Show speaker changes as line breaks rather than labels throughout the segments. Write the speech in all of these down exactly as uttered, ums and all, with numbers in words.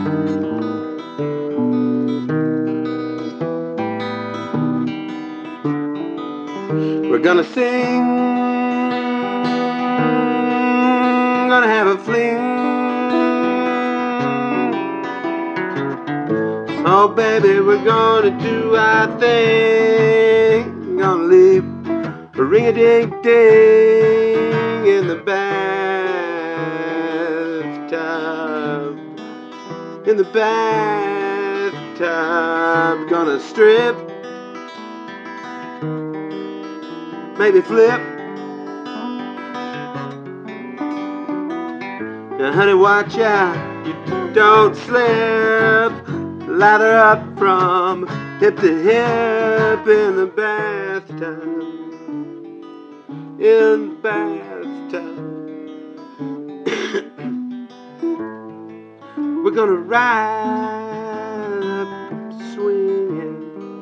We're gonna sing, gonna have a fling. Oh baby, we're gonna do our thing. Gonna leave a ring-a-ding-ding in the bathtub. In the bathtub. Gonna strip, maybe flip. Now honey, watch out, you don't slip. Lather up from hip to hip in the bathtub. In the bathtub. We're gonna ride up swinging.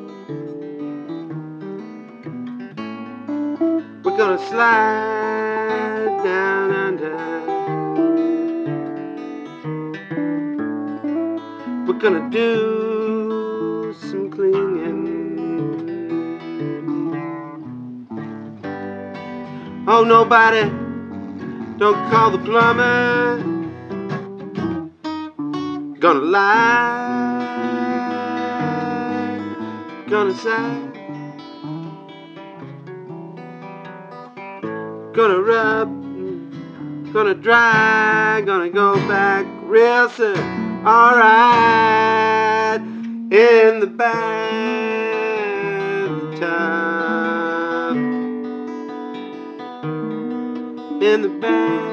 We're gonna slide down under. We're gonna do some clinging. Oh, nobody, don't call the plumber. Gonna lie, gonna sigh, gonna rub, gonna dry, gonna go back real soon. Alright, in the bathtub, in the bathtub.